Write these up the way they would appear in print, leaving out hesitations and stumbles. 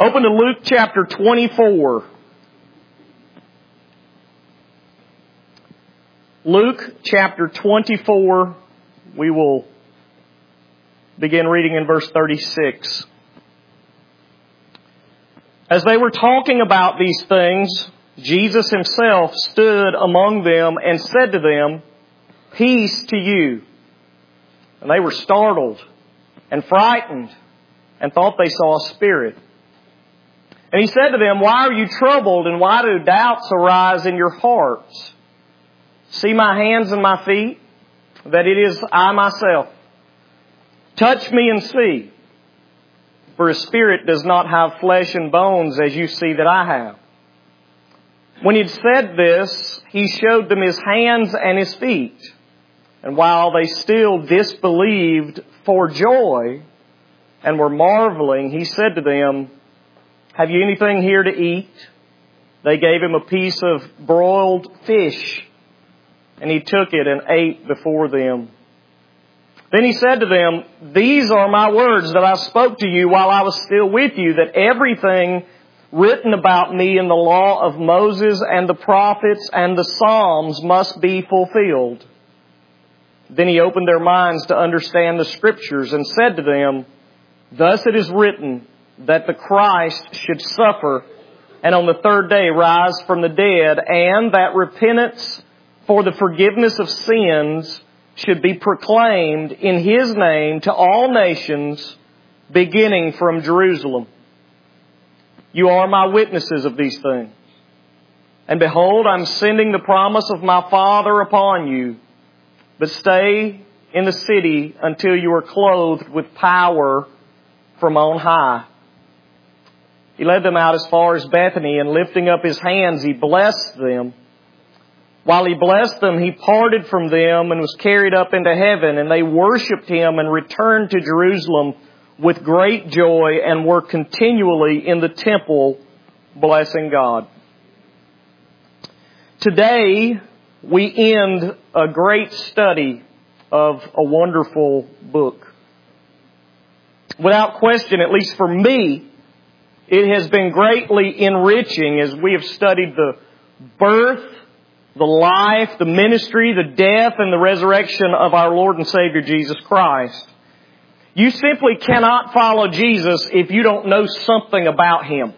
Open to Luke chapter 24. Luke chapter 24, we will begin reading in verse 36. As they were talking about these things, Jesus himself stood among them and said to them, "Peace to you." And they were startled and frightened and thought they saw a spirit. And he said to them, "Why are you troubled, and why do doubts arise in your hearts? See my hands and my feet, that it is I myself. Touch me and see, for a spirit does not have flesh and bones as you see that I have." When he had said this, he showed them his hands and his feet. And while they still disbelieved for joy and were marveling, he said to them, "Have you anything here to eat?" They gave him a piece of broiled fish, and he took it and ate before them. Then he said to them, "These are my words that I spoke to you while I was still with you, that everything written about me in the law of Moses and the prophets and the Psalms must be fulfilled." Then he opened their minds to understand the Scriptures and said to them, "Thus it is written that the Christ should suffer and on the third day rise from the dead, and that repentance for the forgiveness of sins should be proclaimed in His name to all nations, beginning from Jerusalem. You are my witnesses of these things. And behold, I'm sending the promise of my Father upon you. But stay in the city until you are clothed with power from on high." He led them out as far as Bethany, and lifting up His hands, He blessed them. While He blessed them, He parted from them and was carried up into heaven, and they worshipped Him and returned to Jerusalem with great joy and were continually in the temple blessing God. Today, we end a great study of a wonderful book. Without question, at least for me, it has been greatly enriching as we have studied the birth, the life, the ministry, the death, and the resurrection of our Lord and Savior Jesus Christ. You simply cannot follow Jesus if you don't know something about Him.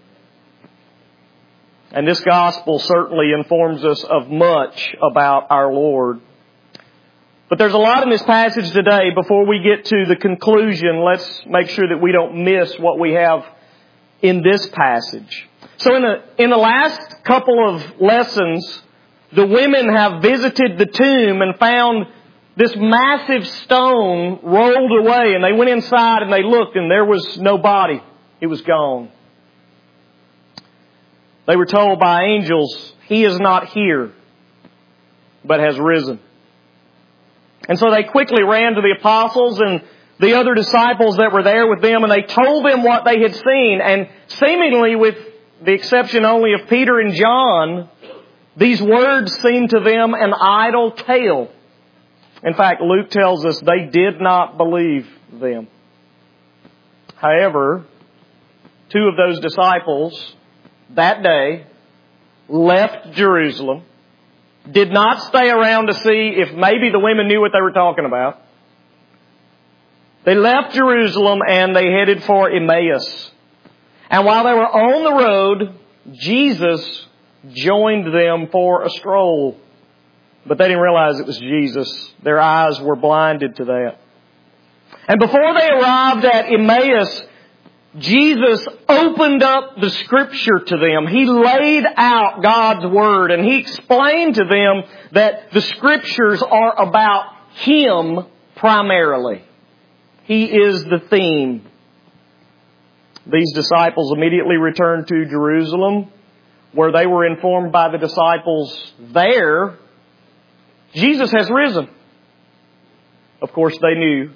And this gospel certainly informs us of much about our Lord. But there's a lot in this passage today. Before we get to the conclusion, let's make sure that we don't miss what we have in this passage. So in the last couple of lessons, the women have visited the tomb and found this massive stone rolled away, and they went inside and they looked, and there was no body. It was gone. They were told by angels, "He is not here, but has risen." And so they quickly ran to the apostles and the other disciples that were there with them, and they told them what they had seen. And seemingly, with the exception only of Peter and John, these words seemed to them an idle tale. In fact, Luke tells us they did not believe them. However, two of those disciples that day left Jerusalem, did not stay around to see if maybe the women knew what they were talking about. They left Jerusalem and they headed for Emmaus. And while they were on the road, Jesus joined them for a stroll. But they didn't realize it was Jesus. Their eyes were blinded to that. And before they arrived at Emmaus, Jesus opened up the Scripture to them. He laid out God's Word, and He explained to them that the Scriptures are about Him primarily. He is the theme. These disciples immediately returned to Jerusalem, where they were informed by the disciples there, Jesus has risen. Of course, they knew.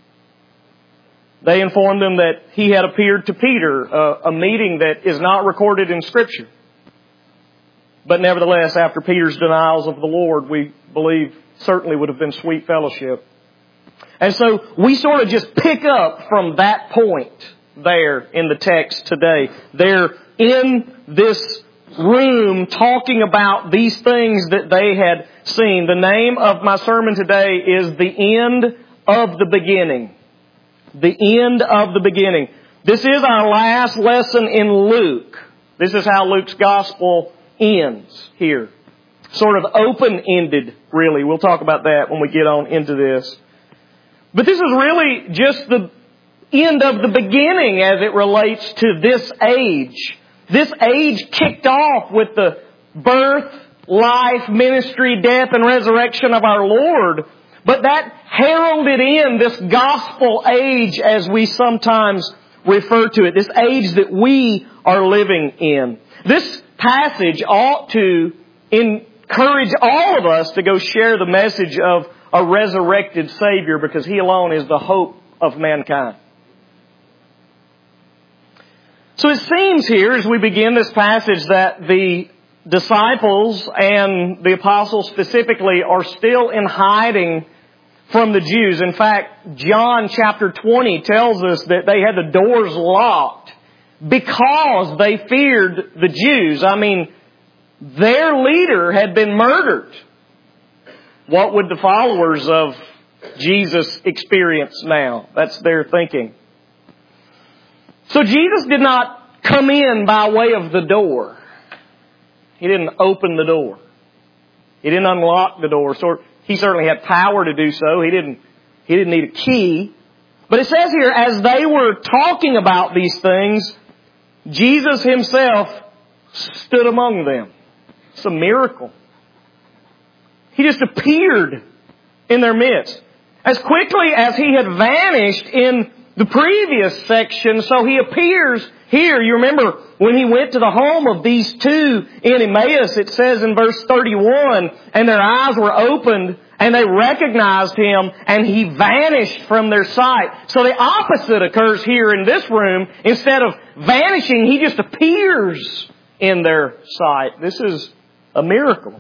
They informed them that He had appeared to Peter, a meeting that is not recorded in Scripture. But nevertheless, after Peter's denials of the Lord, we believe certainly would have been sweet fellowship. And so we sort of just pick up from that point there in the text today. They're in this room talking about these things that they had seen. The name of my sermon today is The End of the Beginning. The End of the Beginning. This is our last lesson in Luke. This is how Luke's Gospel ends here. Sort of open-ended, really. We'll talk about that when we get on into this. But this is really just the end of the beginning as it relates to this age. This age kicked off with the birth, life, ministry, death, and resurrection of our Lord. But that heralded in this gospel age as we sometimes refer to it. This age that we are living in. This passage ought to encourage all of us to go share the message of a resurrected Savior, because He alone is the hope of mankind. So it seems here as we begin this passage that the disciples and the apostles specifically are still in hiding from the Jews. In fact, John chapter 20 tells us that they had the doors locked because they feared the Jews. I mean, their leader had been murdered. What would the followers of Jesus experience now? That's their thinking. So Jesus did not come in by way of the door. He didn't open the door. He didn't unlock the door. So He certainly had power to do so. He didn't need a key. But it says here, as they were talking about these things, Jesus Himself stood among them. It's a miracle. He just appeared in their midst. As quickly as He had vanished in the previous section, so He appears here. You remember when He went to the home of these two in Emmaus, it says in verse 31, and their eyes were opened and they recognized Him and He vanished from their sight. So the opposite occurs here in this room. Instead of vanishing, He just appears in their sight. This is a miracle.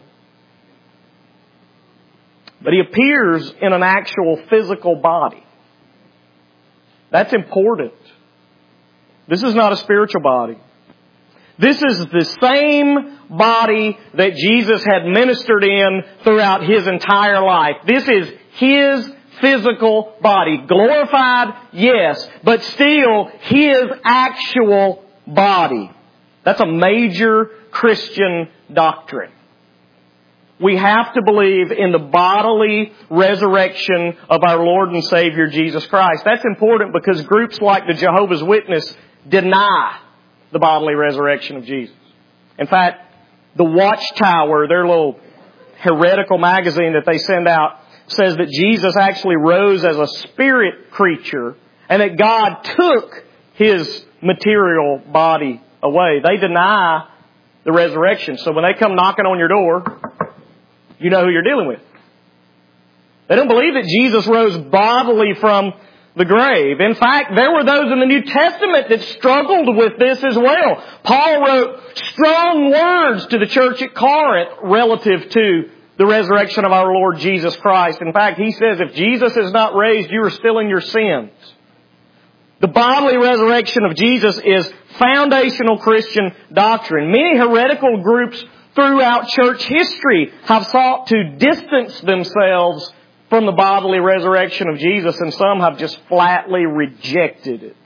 But He appears in an actual physical body. That's important. This is not a spiritual body. This is the same body that Jesus had ministered in throughout His entire life. This is His physical body. Glorified, yes, but still His actual body. That's a major Christian doctrine. We have to believe in the bodily resurrection of our Lord and Savior Jesus Christ. That's important because groups like the Jehovah's Witness deny the bodily resurrection of Jesus. In fact, the Watchtower, their little heretical magazine that they send out, says that Jesus actually rose as a spirit creature and that God took His material body away. They deny the resurrection. So when they come knocking on your door, you know who you're dealing with. They don't believe that Jesus rose bodily from the grave. In fact, there were those in the New Testament that struggled with this as well. Paul wrote strong words to the church at Corinth relative to the resurrection of our Lord Jesus Christ. In fact, he says, if Jesus is not raised, you are still in your sins. The bodily resurrection of Jesus is foundational Christian doctrine. Many heretical groups throughout church history have sought to distance themselves from the bodily resurrection of Jesus, and some have just flatly rejected it.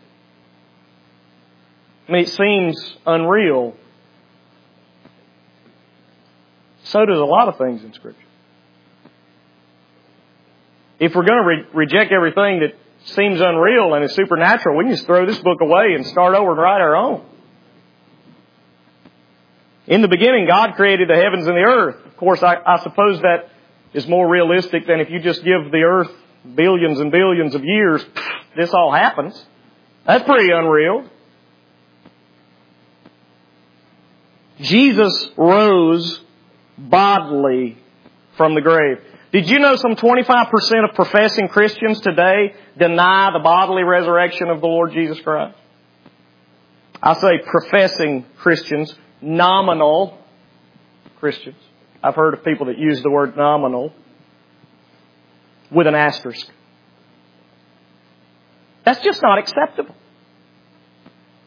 I mean, it seems unreal. So does a lot of things in Scripture. If we're going to reject everything that seems unreal and is supernatural, we can just throw this book away and start over and write our own. In the beginning, God created the heavens and the earth. Of course, I suppose that is more realistic than if you just give the earth billions and billions of years, this all happens. That's pretty unreal. Jesus rose bodily from the grave. Did you know some 25% of professing Christians today deny the bodily resurrection of the Lord Jesus Christ? I say professing Christians, nominal Christians. I've heard of people that use the word nominal with an asterisk. That's just not acceptable.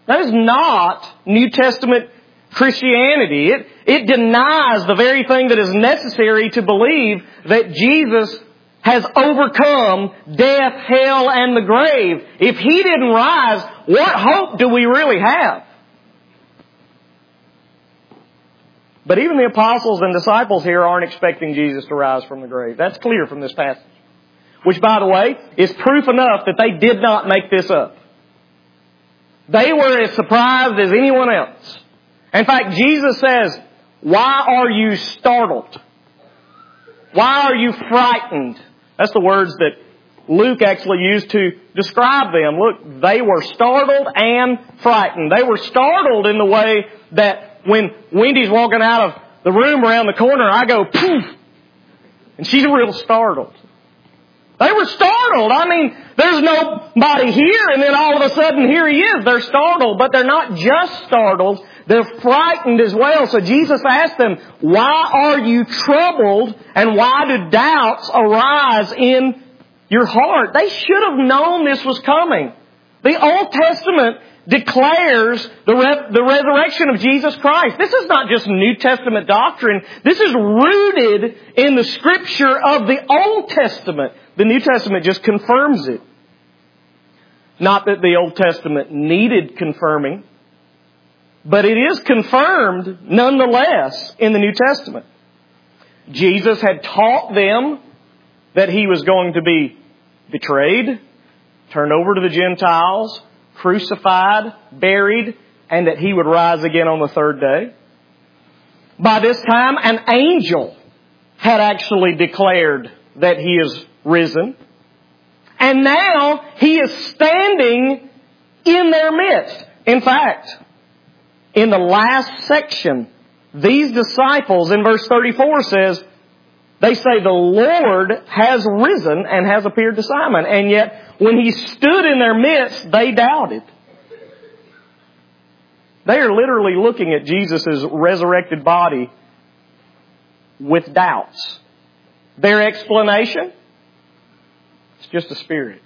That is not New Testament Christianity. It denies the very thing that is necessary to believe that Jesus has overcome death, hell, and the grave. If He didn't rise, what hope do we really have? But even the apostles and disciples here aren't expecting Jesus to rise from the grave. That's clear from this passage. Which, by the way, is proof enough that they did not make this up. They were as surprised as anyone else. In fact, Jesus says, "Why are you startled? Why are you frightened?" That's the words that Luke actually used to describe them. Look, they were startled and frightened. They were startled in the way that when Wendy's walking out of the room around the corner, I go, "Poof!" And she's real startled. They were startled. I mean, there's nobody here, and then all of a sudden here He is. They're startled, but they're not just startled. They're frightened as well. So Jesus asked them, "Why are you troubled, and why do doubts arise in your heart?" They should have known this was coming. The Old Testament declares the resurrection of Jesus Christ. This is not just New Testament doctrine. This is rooted in the Scripture of the Old Testament. The New Testament just confirms it. Not that the Old Testament needed confirming, but it is confirmed nonetheless in the New Testament. Jesus had taught them that He was going to be betrayed, turned over to the Gentiles, crucified, buried, and that He would rise again on the third day. By this time, an angel had actually declared that He is risen. And now He is standing in their midst. In fact, in the last section, these disciples in verse 34 says, they say the Lord has risen and has appeared to Simon. And yet, when He stood in their midst, they doubted. They are literally looking at Jesus' resurrected body with doubts. Their explanation? It's just a spirit.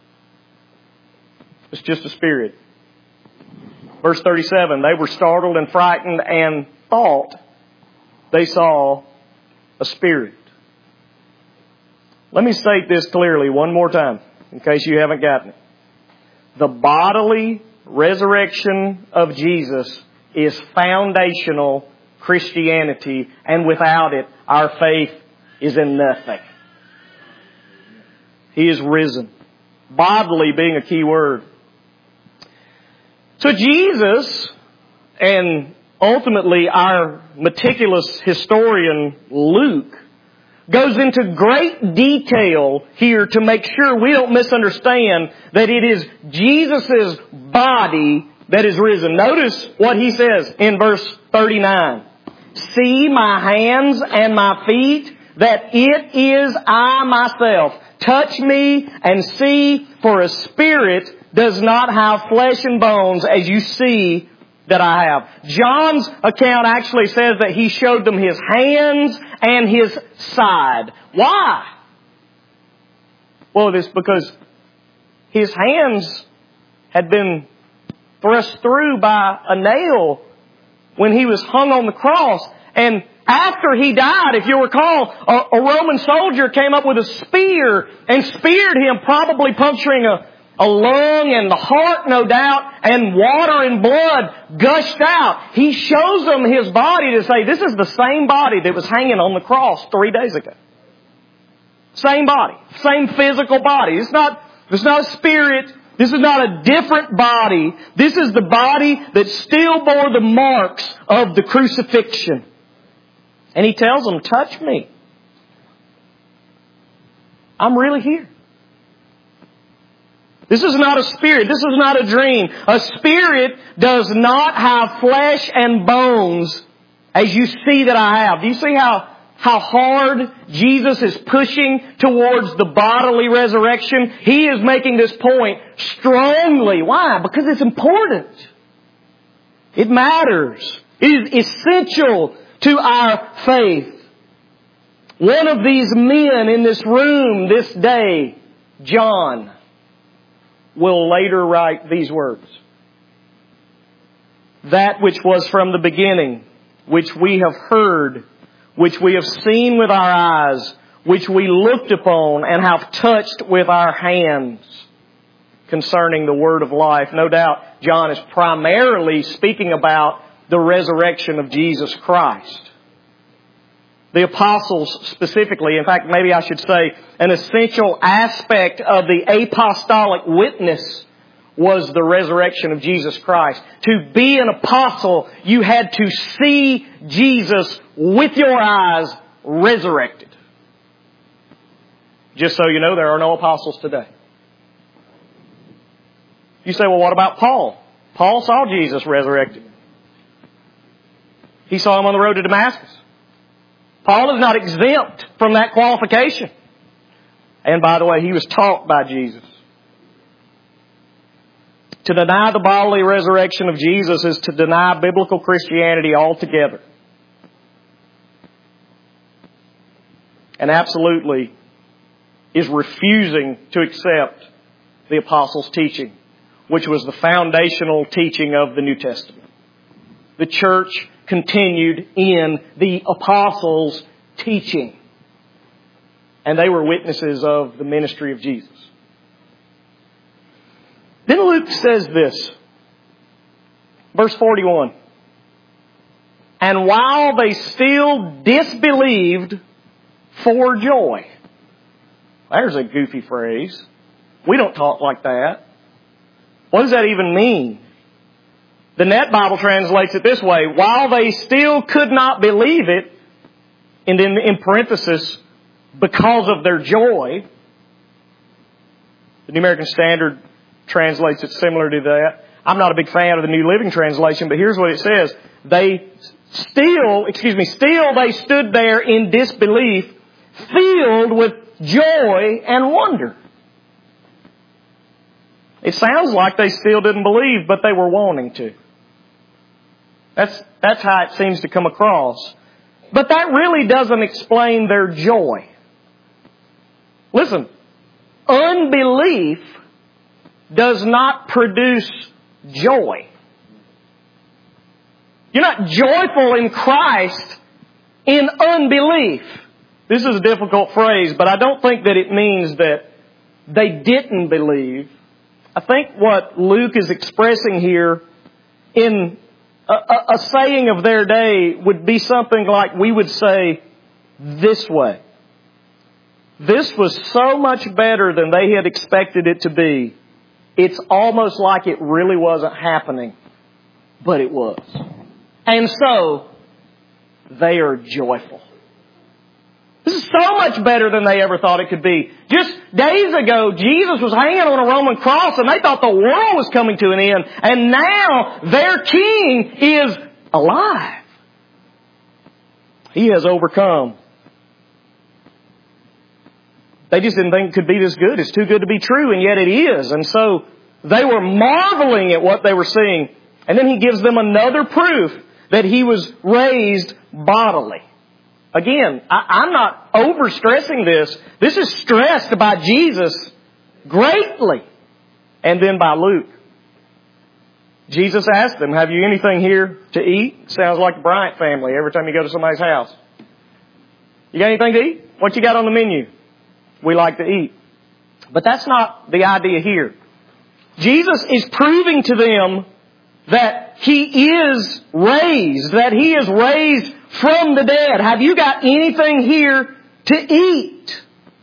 It's just a spirit. Verse 37, they were startled and frightened and thought they saw a spirit. Let me state this clearly one more time, in case you haven't gotten it. The bodily resurrection of Jesus is foundational Christianity, and without it, our faith is in nothing. He is risen. Bodily being a key word. So Jesus, and ultimately our meticulous historian Luke, goes into great detail here to make sure we don't misunderstand that it is Jesus' body that is risen. Notice what he says in verse 39. "See my hands and my feet, that it is I myself. Touch me and see, for a spirit does not have flesh and bones, as you see that I have." John's account actually says that He showed them His hands and His side. Why? Well, it's because His hands had been thrust through by a nail when He was hung on the cross. And after He died, if you recall, a Roman soldier came up with a spear and speared Him, probably puncturing a lung and the heart, no doubt, and water and blood gushed out. He shows them His body to say, this is the same body that was hanging on the cross 3 days ago. Same body. Same physical body. It's not a spirit. This is not a different body. This is the body that still bore the marks of the crucifixion. And He tells them, touch me. I'm really here. This is not a spirit. This is not a dream. A spirit does not have flesh and bones as you see that I have. Do you see how hard Jesus is pushing towards the bodily resurrection? He is making this point strongly. Why? Because it's important. It matters. It is essential to our faith. One of these men in this room this day, John, will later write these words. that which was from the beginning, which we have heard, which we have seen with our eyes, which we looked upon and have touched with our hands concerning the word of life. No doubt John is primarily speaking about the resurrection of Jesus Christ. The apostles specifically, in fact, maybe I should say, an essential aspect of the apostolic witness was the resurrection of Jesus Christ. To be an apostle, you had to see Jesus with your eyes resurrected. Just so you know, there are no apostles today. You say, well, what about Paul? Paul saw Jesus resurrected. He saw Him on the road to Damascus. Paul is not exempt from that qualification. And by the way, he was taught by Jesus. To deny the bodily resurrection of Jesus is to deny biblical Christianity altogether. And absolutely is refusing to accept the apostles' teaching, which was the foundational teaching of the New Testament. The church continued in the apostles' teaching. And they were witnesses of the ministry of Jesus. Then Luke says this, verse 41. And while they still disbelieved for joy. There's a goofy phrase. We don't talk like that. What does that even mean? The Net Bible translates it this way. While they still could not believe it, and then in parenthesis, because of their joy, the New American Standard translates it similar to that. I'm not a big fan of the New Living Translation, but here's what it says. Still they stood there in disbelief, filled with joy and wonder. It sounds like they still didn't believe, but they were wanting to. That's how it seems to come across. But that really doesn't explain their joy. Listen, unbelief does not produce joy. You're not joyful in Christ in unbelief. This is a difficult phrase, but I don't think that it means that they didn't believe. I think what Luke is expressing here in a saying of their day would be something like we would say this way. This was so much better than they had expected it to be. It's almost like it really wasn't happening, but it was. And so, they are joyful. This is so much better than they ever thought it could be. Just days ago, Jesus was hanging on a Roman cross and they thought the world was coming to an end. And now their King is alive. He has overcome. They just didn't think it could be this good. It's too good to be true, and yet it is. And so they were marveling at what they were seeing. And then He gives them another proof that He was raised bodily. Again, I'm not overstressing this. This is stressed by Jesus greatly. And then by Luke. Jesus asked them, have you anything here to eat? Sounds like the Bryant family every time you go to somebody's house. You got anything to eat? What you got on the menu? We like to eat. But that's not the idea here. Jesus is proving to them that He is raised, that He is raised from the dead. Have you got anything here to eat?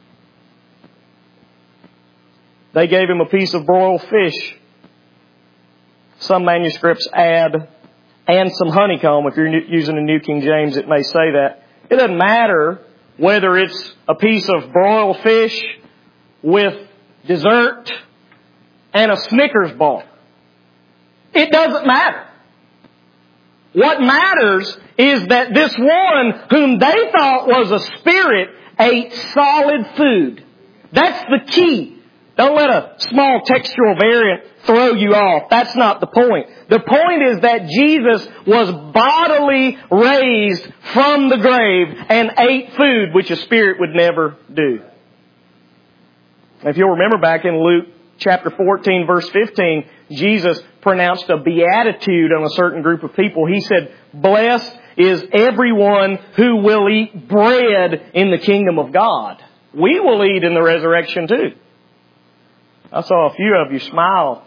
They gave Him a piece of broiled fish. Some manuscripts add, and some honeycomb. If you're using a New King James, it may say that. It doesn't matter whether it's a piece of broiled fish with dessert and a Snickers bar. It doesn't matter. What matters is that this one whom they thought was a spirit ate solid food. That's the key. Don't let a small textual variant throw you off. That's not the point. The point is that Jesus was bodily raised from the grave and ate food which a spirit would never do. If you'll remember back in Luke chapter 14, verse 15, Jesus pronounced a beatitude on a certain group of people. He said, "Blessed is everyone who will eat bread in the kingdom of God." We will eat in the resurrection too. I saw a few of you smile.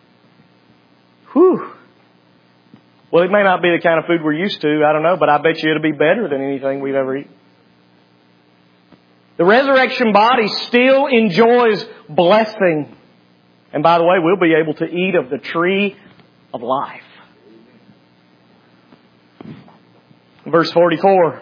Whew. Well, it may not be the kind of food we're used to, I don't know, but I bet you it'll be better than anything we've ever eaten. The resurrection body still enjoys blessing. And by the way, we'll be able to eat of the tree of life. Verse 44.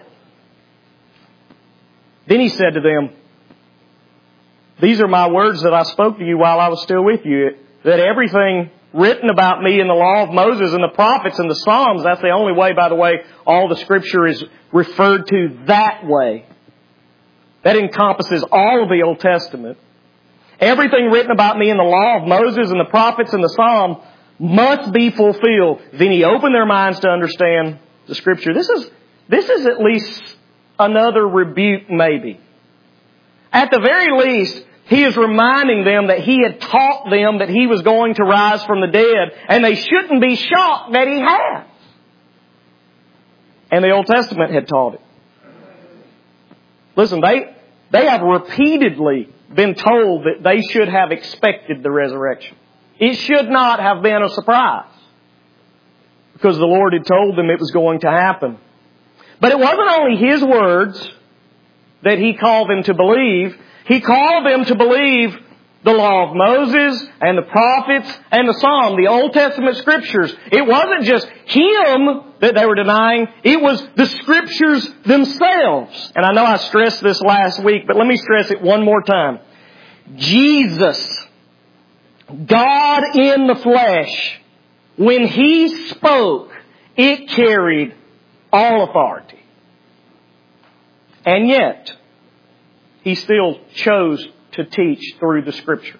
Then He said to them, "These are my words that I spoke to you while I was still with you, that everything written about me in the law of Moses and the prophets and the Psalms," that's the only way, by the way, all the Scripture is referred to that way. That encompasses all of the Old Testament. Everything written about me in the law of Moses and the prophets and the Psalm must be fulfilled. Then He opened their minds to understand the Scripture. This is at least another rebuke, maybe. At the very least, He is reminding them that He had taught them that He was going to rise from the dead, and they shouldn't be shocked that He has. And the Old Testament had taught it. Listen, they have repeatedly been told that they should have expected the resurrection. It should not have been a surprise, because the Lord had told them it was going to happen. But it wasn't only His words that He called them to believe. He called them to believe the law of Moses and the prophets and the Psalm, the Old Testament Scriptures. It wasn't just Him that they were denying. It was the Scriptures themselves. And I know I stressed this last week, but let me stress it one more time. Jesus, God in the flesh, when He spoke, it carried all authority. And yet, He still chose to teach through the Scripture.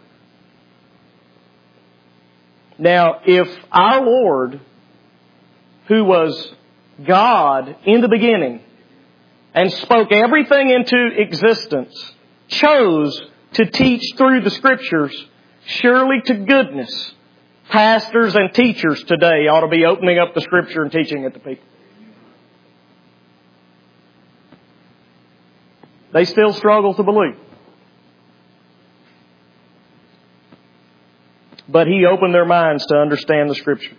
Now, if our Lord, who was God in the beginning and spoke everything into existence, chose to teach through the Scriptures, surely to goodness, pastors and teachers today ought to be opening up the Scripture and teaching it to people. They still struggle to believe. But He opened their minds to understand the Scriptures.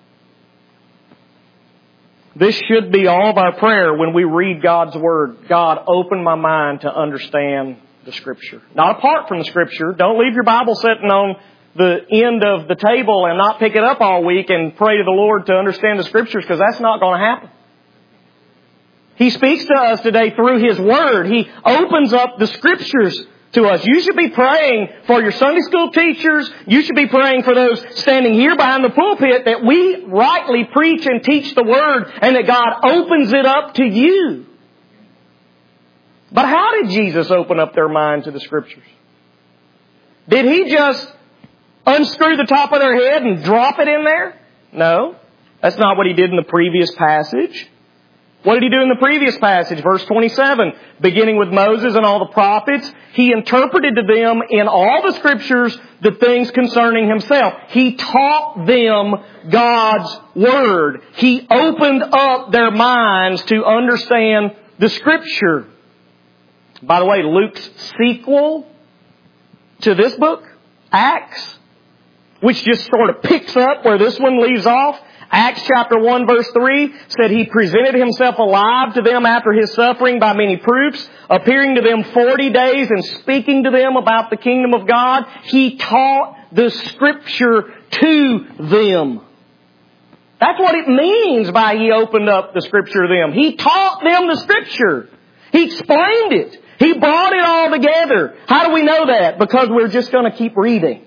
This should be all of our prayer when we read God's Word. God, open my mind to understand the Scripture. Not apart from the Scripture. Don't leave your Bible sitting on the end of the table and not pick it up all week and pray to the Lord to understand the Scriptures, because that's not going to happen. He speaks to us today through His Word. He opens up the Scriptures to us. You should be praying for your Sunday school teachers. You should be praying for those standing here behind the pulpit that we rightly preach and teach the Word and that God opens it up to you. But how did Jesus open up their mind to the Scriptures? Did He just unscrew the top of their head and drop it in there? No. That's not what He did in the previous passage. What did He do in the previous passage? Verse 27, beginning with Moses and all the prophets, He interpreted to them in all the Scriptures the things concerning Himself. He taught them God's Word. He opened up their minds to understand the Scripture. By the way, Luke's sequel to this book, Acts, which just sort of picks up where this one leaves off, Acts chapter 1 verse 3 said He presented Himself alive to them after His suffering by many proofs, appearing to them 40 days and speaking to them about the kingdom of God. He taught the Scripture to them. That's what it means by He opened up the Scripture to them. He taught them the Scripture. He explained it. He brought it all together. How do we know that? Because we're just going to keep reading.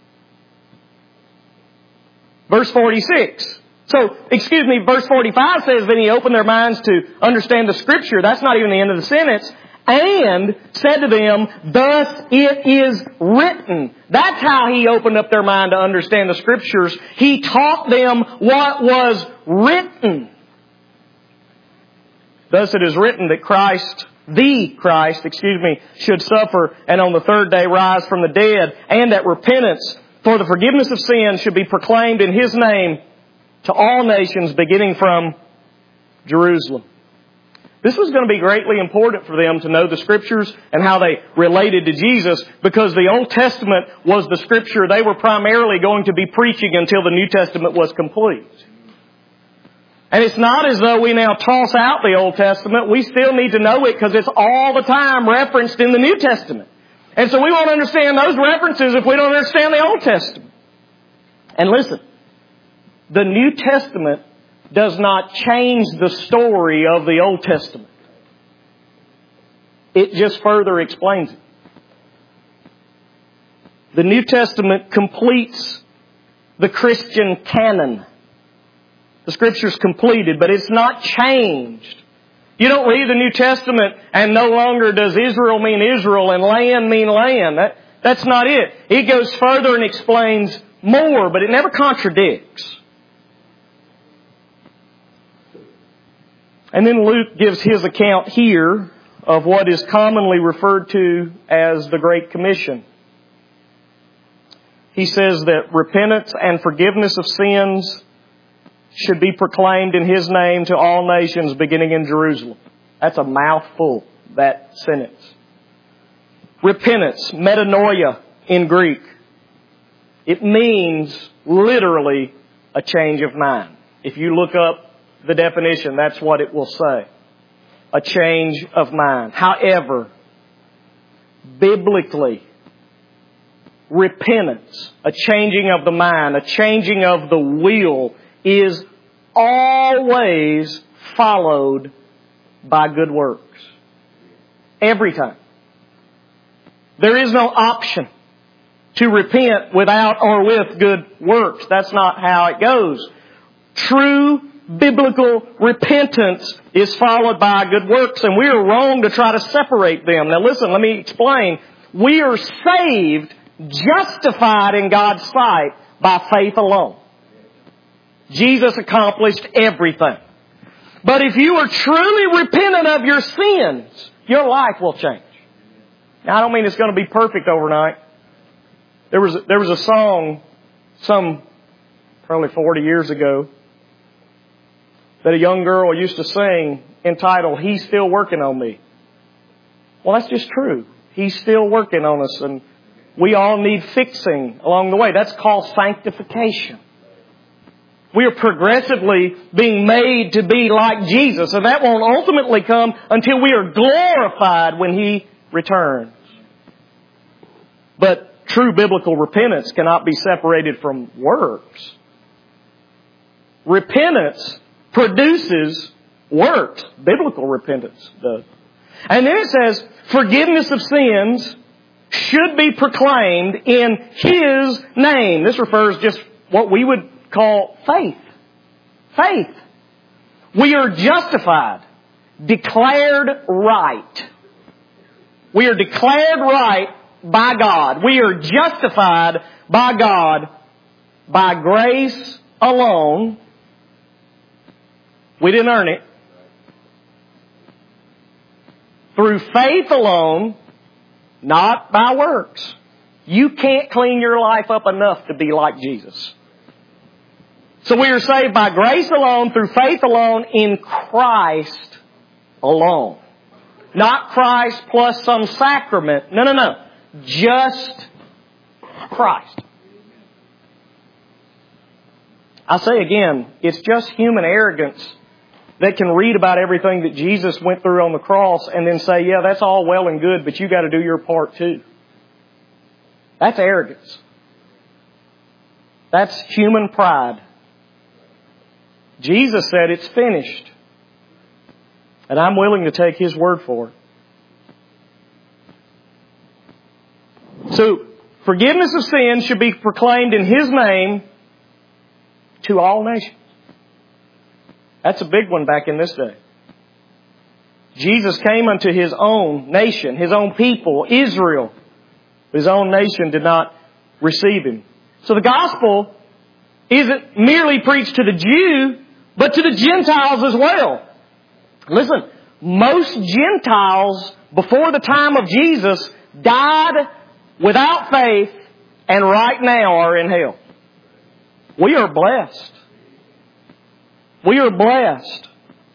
Verse 46. Verse 45 says, then He opened their minds to understand the Scripture. That's not even the end of the sentence. And said to them, thus it is written. That's how He opened up their mind to understand the Scriptures. He taught them what was written. Thus it is written that the Christ, should suffer and on the third day rise from the dead, and that repentance for the forgiveness of sins should be proclaimed in His name to all nations, beginning from Jerusalem. This was going to be greatly important for them to know the Scriptures and how they related to Jesus, because the Old Testament was the Scripture they were primarily going to be preaching until the New Testament was complete. And it's not as though we now toss out the Old Testament. We still need to know it because it's all the time referenced in the New Testament. And so we won't understand those references if we don't understand the Old Testament. And listen, the New Testament does not change the story of the Old Testament. It just further explains it. The New Testament completes the Christian canon. The Scripture's completed, but it's not changed. You don't read the New Testament and no longer does Israel mean Israel and land mean land. That's not it. It goes further and explains more, but it never contradicts. And then Luke gives his account here of what is commonly referred to as the Great Commission. He says that repentance and forgiveness of sins should be proclaimed in His name to all nations, beginning in Jerusalem. That's a mouthful, that sentence. Repentance, metanoia in Greek. It means literally a change of mind. If you look up the definition, that's what it will say. A change of mind. However, biblically, repentance, a changing of the mind, a changing of the will, is always followed by good works. Every time. There is no option to repent without or with good works. That's not how it goes. True biblical repentance is followed by good works, and we are wrong to try to separate them. Now listen, let me explain. We are saved, justified in God's sight by faith alone. Jesus accomplished everything. But if you are truly repentant of your sins, your life will change. Now I don't mean it's going to be perfect overnight. There was a song probably 40 years ago that a young girl used to sing entitled, "He's Still Working on Me." Well, that's just true. He's still working on us, and we all need fixing along the way. That's called sanctification. We are progressively being made to be like Jesus, and that won't ultimately come until we are glorified when He returns. But true biblical repentance cannot be separated from works. Repentance produces works. Biblical repentance does. And then it says, forgiveness of sins should be proclaimed in His name. This refers just what we would call faith. Faith. We are justified, declared right. We are declared right by God. We are justified by God by grace alone. We didn't earn it. Through faith alone, not by works. You can't clean your life up enough to be like Jesus. So we are saved by grace alone, through faith alone, in Christ alone. Not Christ plus some sacrament. No. Just Christ. I say again, it's just human arrogance that can read about everything that Jesus went through on the cross and then say, yeah, that's all well and good, but you got to do your part too. That's arrogance. That's human pride. Jesus said it's finished. And I'm willing to take His word for it. So, forgiveness of sins should be proclaimed in His name to all nations. That's a big one back in this day. Jesus came unto His own nation, His own people, Israel. His own nation did not receive Him. So the gospel isn't merely preached to the Jew, but to the Gentiles as well. Listen, most Gentiles before the time of Jesus died without faith and right now are in hell. We are blessed. We are blessed.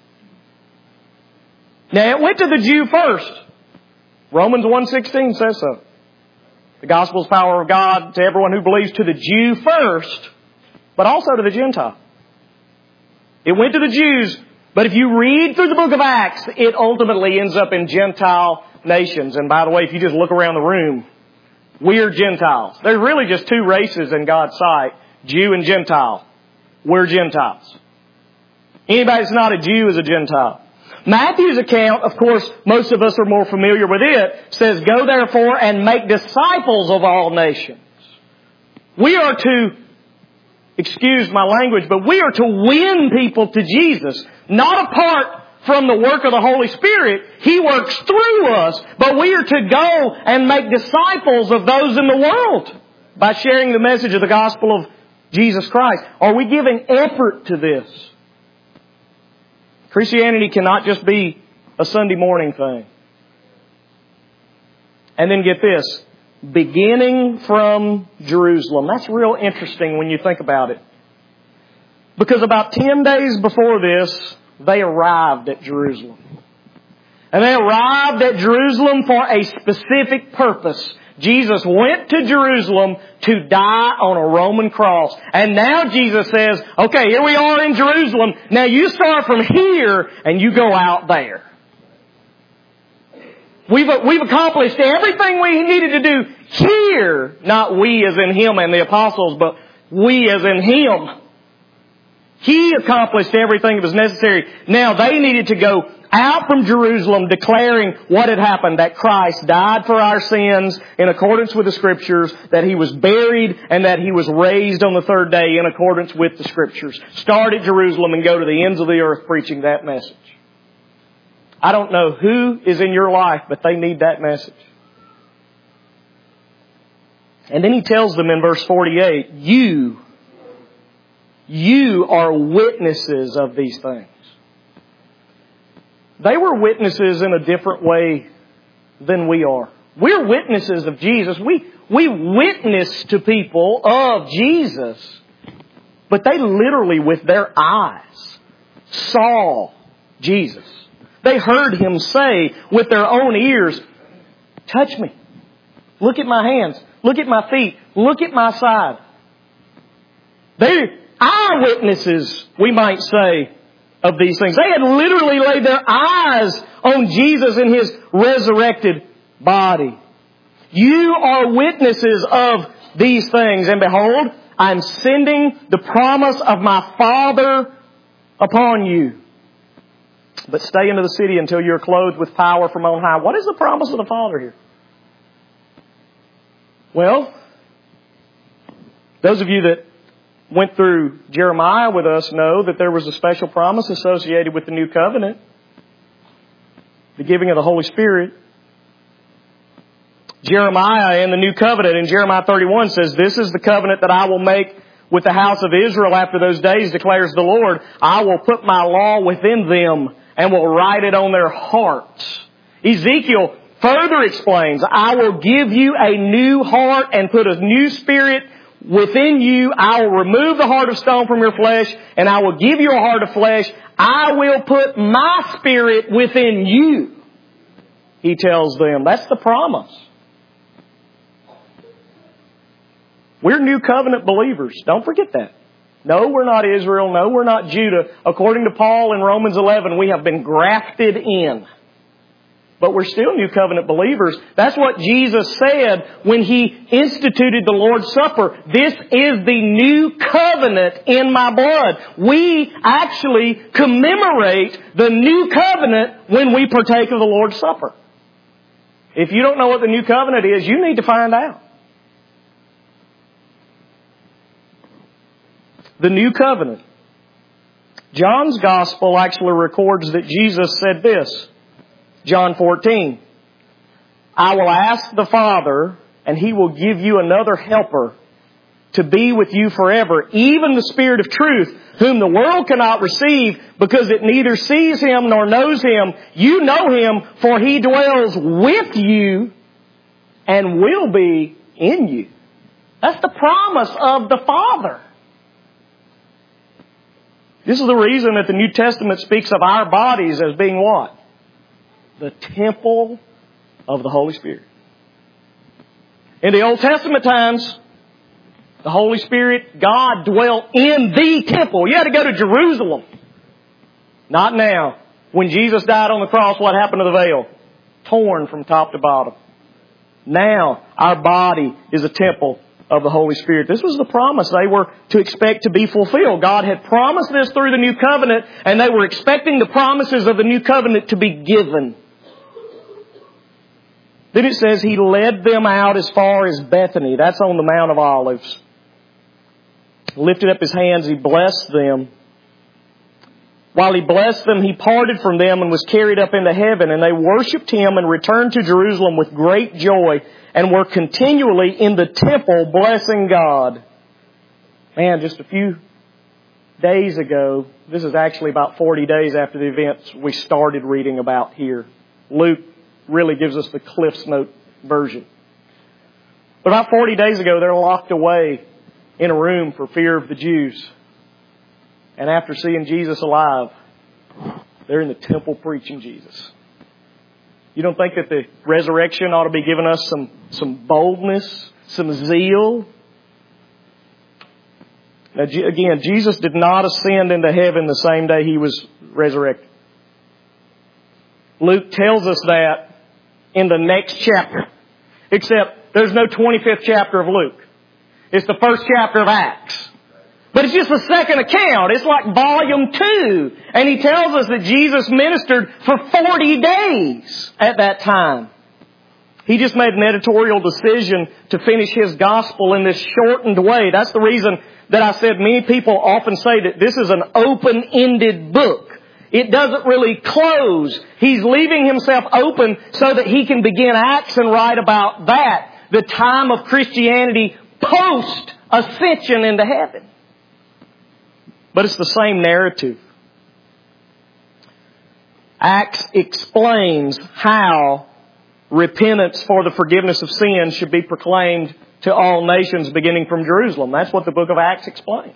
Now it went to the Jew first. Romans 1:16 says so. The gospel is the power of God to everyone who believes, to the Jew first, but also to the Gentile. It went to the Jews, but if you read through the book of Acts, it ultimately ends up in Gentile nations. And by the way, if you just look around the room, we're Gentiles. There's really just two races in God's sight, Jew and Gentile. We're Gentiles. Anybody that's not a Jew is a Gentile. Matthew's account, of course, most of us are more familiar with it, says, "Go therefore and make disciples of all nations." We are to, excuse my language, but we are to win people to Jesus, not apart from the work of the Holy Spirit. He works through us, but we are to go and make disciples of those in the world by sharing the message of the gospel of Jesus Christ. Are we giving effort to this? Christianity cannot just be a Sunday morning thing. And then get this, beginning from Jerusalem. That's real interesting when you think about it. Because about 10 days before this, they arrived at Jerusalem. And they arrived at Jerusalem for a specific purpose. Jesus went to Jerusalem to die on a Roman cross. And now Jesus says, okay, here we are in Jerusalem. Now you start from here and you go out there. We've accomplished everything we needed to do here. Not we as in Him and the apostles, but we as in Him. He accomplished everything that was necessary. Now they needed to go out from Jerusalem declaring what had happened, that Christ died for our sins in accordance with the Scriptures, that He was buried, and that He was raised on the third day in accordance with the Scriptures. Start at Jerusalem and go to the ends of the earth preaching that message. I don't know who is in your life, but they need that message. And then He tells them in verse 48, you are witnesses of these things. They were witnesses in a different way than we are. We're witnesses of Jesus. We witness to people of Jesus. But they literally, with their eyes, saw Jesus. They heard Him say with their own ears, touch me. Look at my hands. Look at my feet. Look at my side. They're eyewitnesses, we might say, of these things. They had literally laid their eyes on Jesus in His resurrected body. You are witnesses of these things. And behold, I'm sending the promise of my Father upon you. But stay into the city until you're clothed with power from on high. What is the promise of the Father here? Well, those of you that went through Jeremiah with us know that there was a special promise associated with the new covenant. The giving of the Holy Spirit. Jeremiah in the new covenant in Jeremiah 31 says, "This is the covenant that I will make with the house of Israel after those days, declares the Lord. I will put my law within them and will write it on their hearts." Ezekiel further explains, "I will give you a new heart and put a new spirit within you. I will remove the heart of stone from your flesh, and I will give you a heart of flesh. I will put my Spirit within you," He tells them. That's the promise. We're new covenant believers. Don't forget that. No, we're not Israel. No, we're not Judah. According to Paul in Romans 11, we have been grafted in. But we're still new covenant believers. That's what Jesus said when He instituted the Lord's Supper. This is the new covenant in my blood. We actually commemorate the new covenant when we partake of the Lord's Supper. If you don't know what the new covenant is, you need to find out. The new covenant. John's Gospel actually records that Jesus said this. John 14, "I will ask the Father, and He will give you another helper to be with you forever, even the Spirit of truth, whom the world cannot receive because it neither sees Him nor knows Him. You know Him, for He dwells with you and will be in you." That's the promise of the Father. This is the reason that the New Testament speaks of our bodies as being what? The temple of the Holy Spirit. In the Old Testament times, the Holy Spirit, God dwelt in the temple. You had to go to Jerusalem. Not now. When Jesus died on the cross, what happened to the veil? Torn from top to bottom. Now, our body is a temple of the Holy Spirit. This was the promise they were to expect to be fulfilled. God had promised this through the New Covenant, and they were expecting the promises of the New Covenant to be given. Then it says He led them out as far as Bethany. That's on the Mount of Olives. Lifted up His hands, He blessed them. While He blessed them, He parted from them and was carried up into heaven. And they worshipped Him and returned to Jerusalem with great joy and were continually in the temple blessing God. Man, just a few days ago, this is actually about 40 days after the events we started reading about here. Luke really gives us the Cliff's Note version. But about 40 days ago, they're locked away in a room for fear of the Jews. And after seeing Jesus alive, they're in the temple preaching Jesus. You don't think that the resurrection ought to be giving us some boldness, some zeal? Now, again, Jesus did not ascend into heaven the same day He was resurrected. Luke tells us that in the next chapter. Except there's no 25th chapter of Luke. It's the first chapter of Acts. But it's just the second account. It's like volume 2. And he tells us that Jesus ministered for 40 days at that time. He just made an editorial decision to finish His gospel in this shortened way. That's the reason that I said many people often say that this is an open-ended book. It doesn't really close. He's leaving Himself open so that He can begin Acts and write about that. The time of Christianity post-ascension into heaven. But it's the same narrative. Acts explains how repentance for the forgiveness of sins should be proclaimed to all nations beginning from Jerusalem. That's what the book of Acts explains.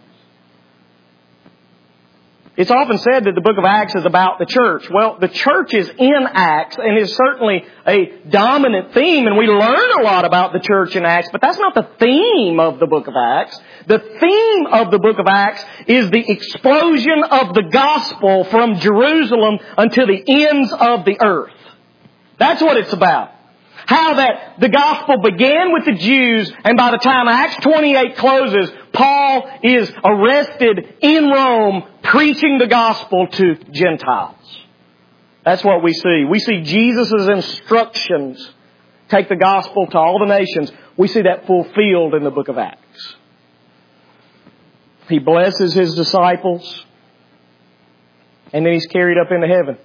It's often said that the book of Acts is about the church. Well, the church is in Acts and is certainly a dominant theme, and we learn a lot about the church in Acts, but that's not the theme of the book of Acts. The theme of the book of Acts is the explosion of the gospel from Jerusalem unto the ends of the earth. That's what it's about. How that the gospel began with the Jews, and by the time Acts 28 closes, Paul is arrested in Rome preaching the gospel to Gentiles. That's what we see. We see Jesus' instructions, take the gospel to all the nations. We see that fulfilled in the book of Acts. He blesses His disciples, and then He's carried up into heaven.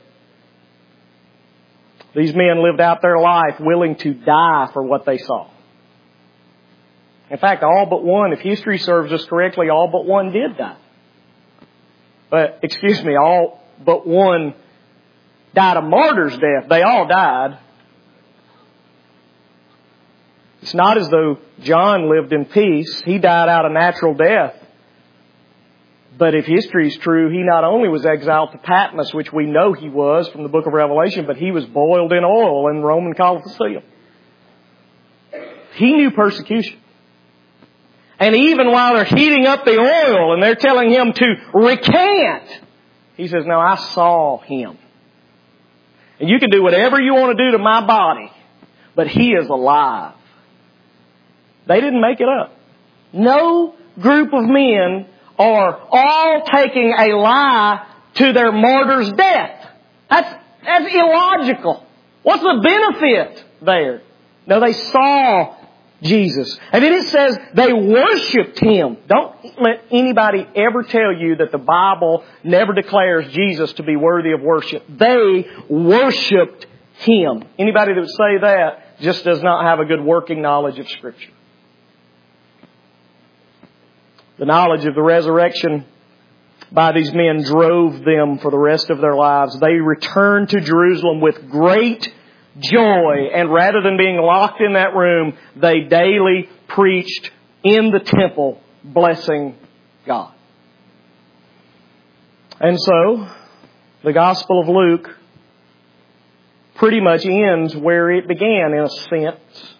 These men lived out their life willing to die for what they saw. In fact, all but one, if history serves us correctly, all but one did die. But, all but one died a martyr's death. They all died. It's not as though John lived in peace. He died out a natural death. But if history is true, he not only was exiled to Patmos, which we know he was from the book of Revelation, but he was boiled in oil in the Roman Colosseum. He knew persecution. And even while they're heating up the oil and they're telling him to recant, he says, no, I saw Him. And you can do whatever you want to do to my body, but He is alive. They didn't make it up. No group of men are all taking a lie to their martyr's death. That's illogical. What's the benefit there? No, they saw Jesus. And then it says they worshipped Him. Don't let anybody ever tell you that the Bible never declares Jesus to be worthy of worship. They worshipped Him. Anybody that would say that just does not have a good working knowledge of Scripture. The knowledge of the resurrection by these men drove them for the rest of their lives. They returned to Jerusalem with great joy, and rather than being locked in that room, they daily preached in the temple blessing God. And so, the Gospel of Luke pretty much ends where it began, in a sense.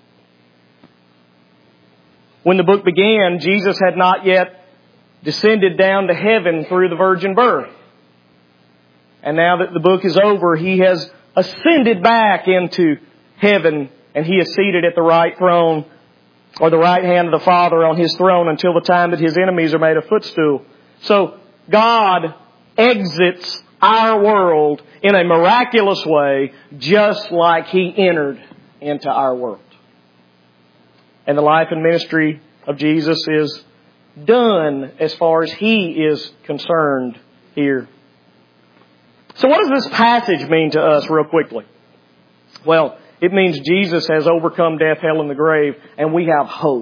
When the book began, Jesus had not yet descended down to heaven through the virgin birth. And now that the book is over, He has ascended back into heaven, and He is seated at the right throne, or the right hand of the Father on His throne, until the time that His enemies are made a footstool. So, God exits our world in a miraculous way, just like He entered into our world. And the life and ministry of Jesus is done as far as He is concerned here. So what does this passage mean to us real quickly? Well, it means Jesus has overcome death, hell, and the grave, and we have hope.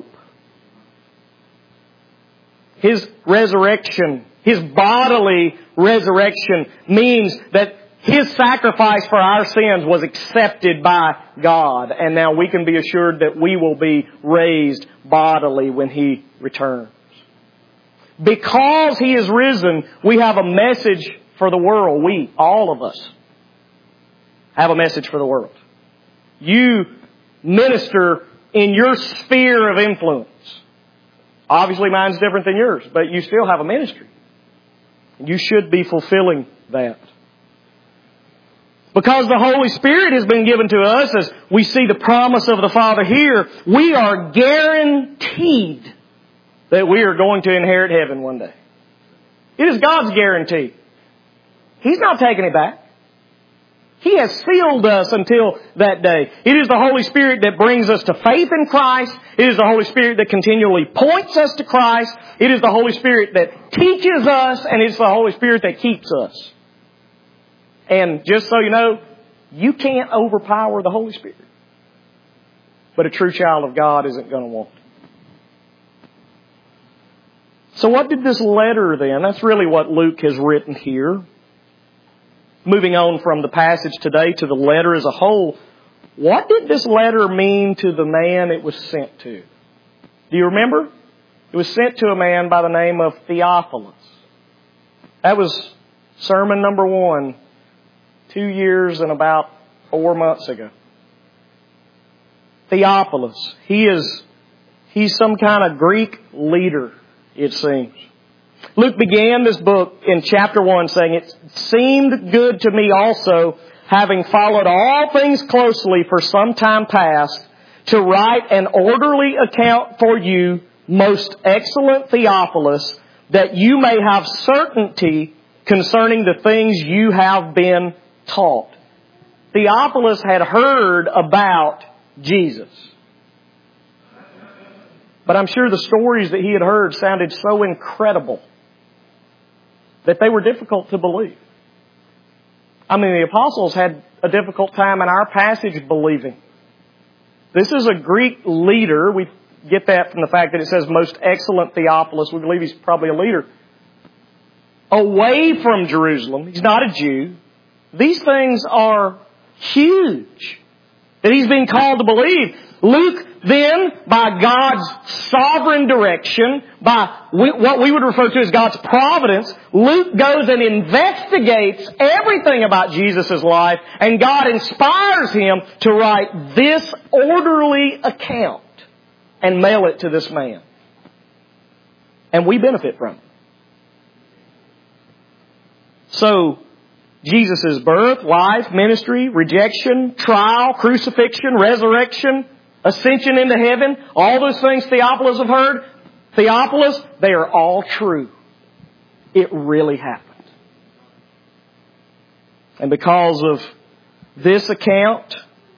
His resurrection, His bodily resurrection, means that His sacrifice for our sins was accepted by God. And now we can be assured that we will be raised bodily when He returns. Because He is risen, we have a message for the world. We, all of us, have a message for the world. You minister in your sphere of influence. Obviously mine's different than yours, but you still have a ministry. You should be fulfilling that. Because the Holy Spirit has been given to us, as we see the promise of the Father here, we are guaranteed that we are going to inherit heaven one day. It is God's guarantee. He's not taking it back. He has sealed us until that day. It is the Holy Spirit that brings us to faith in Christ. It is the Holy Spirit that continually points us to Christ. It is the Holy Spirit that teaches us, and it's the Holy Spirit that keeps us. And just so you know, you can't overpower the Holy Spirit. But a true child of God isn't going to want it. So what did this letter then? That's really what Luke has written here. Moving on from the passage today to the letter as a whole, what did this letter mean to the man it was sent to? Do you remember? It was sent to a man by the name of Theophilus. That was sermon number 1, 2 years and about 4 months ago. Theophilus. He's some kind of Greek leader, it seems. Luke began this book in chapter 1 saying, "It seemed good to me also, having followed all things closely for some time past, to write an orderly account for you, most excellent Theophilus, that you may have certainty concerning the things you have been taught." Theophilus had heard about Jesus. But I'm sure the stories that he had heard sounded so incredible that they were difficult to believe. I mean, the apostles had a difficult time in our passage believing. This is a Greek leader. We get that from the fact that it says most excellent Theophilus. We believe he's probably a leader. Away from Jerusalem. He's not a Jew. These things are huge that he's being called to believe. Luke then, by God's sovereign direction, by what we would refer to as God's providence, Luke goes and investigates everything about Jesus' life, and God inspires him to write this orderly account and mail it to this man. And we benefit from it. So, Jesus' birth, life, ministry, rejection, trial, crucifixion, resurrection, ascension into heaven, all those things Theophilus have heard, Theophilus, they are all true. It really happened. And because of this account,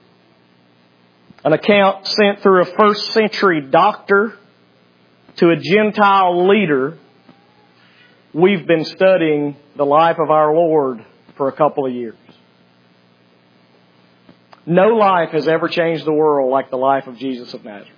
an account sent through a first century doctor to a Gentile leader, we've been studying the life of our Lord for a couple of years. No life has ever changed the world like the life of Jesus of Nazareth.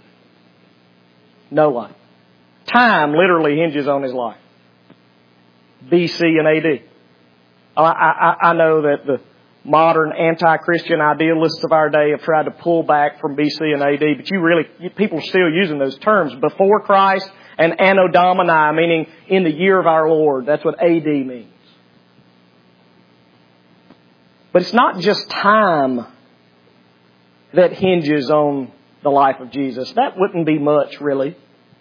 No life. Time literally hinges on His life. BC and AD. I know that modern anti-Christian idealists of our day have tried to pull back from BC and AD, but people are still using those terms. Before Christ and Anno Domini, meaning in the year of our Lord. That's what AD means. But it's not just time that hinges on the life of Jesus. That wouldn't be much, really.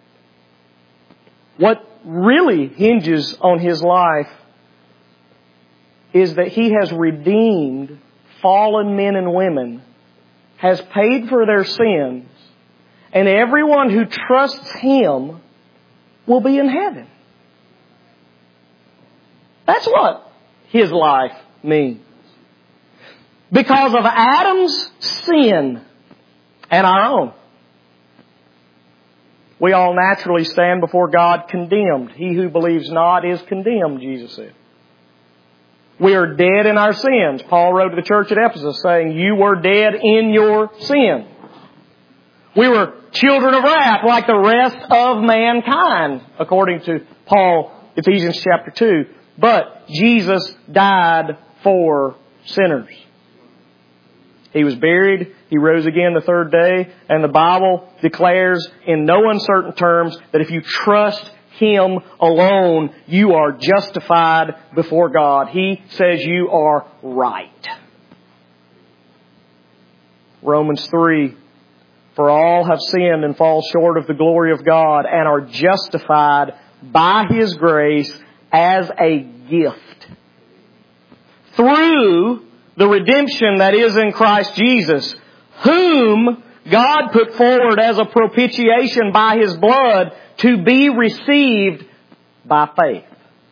What really hinges on His life is that He has redeemed fallen men and women, has paid for their sins, and everyone who trusts Him will be in heaven. That's what His life means. Because of Adam's sin and our own, we all naturally stand before God condemned. He who believes not is condemned, Jesus said. We are dead in our sins. Paul wrote to the church at Ephesus saying, you were dead in your sin. We were children of wrath like the rest of mankind, according to Paul, Ephesians chapter 2. But Jesus died for sinners. He was buried. He rose again the third day. And the Bible declares in no uncertain terms that if you trust Him alone, you are justified before God. He says you are right. Romans 3, for all have sinned and fall short of the glory of God and are justified by His grace as a gift through the redemption that is in Christ Jesus, whom God put forward as a propitiation by His blood to be received by faith.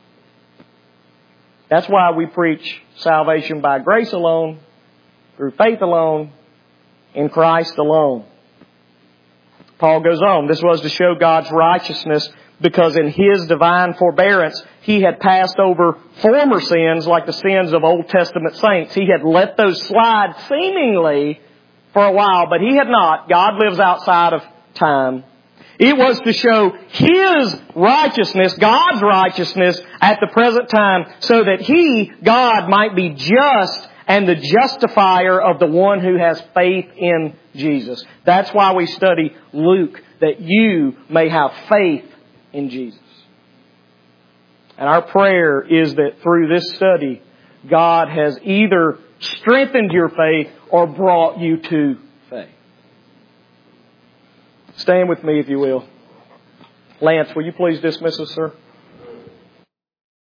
That's why we preach salvation by grace alone, through faith alone, in Christ alone. Paul goes on, this was to show God's righteousness because in His divine forbearance, He had passed over former sins like the sins of Old Testament saints. He had let those slide seemingly for a while, but He had not. God lives outside of time. It was to show His righteousness, God's righteousness at the present time, so that He, God, might be just and the justifier of the one who has faith in Jesus. That's why we study Luke, that you may have faith in Jesus. And our prayer is that through this study, God has either strengthened your faith or brought you to faith. Stand with me if you will. Lance, will you please dismiss us, sir?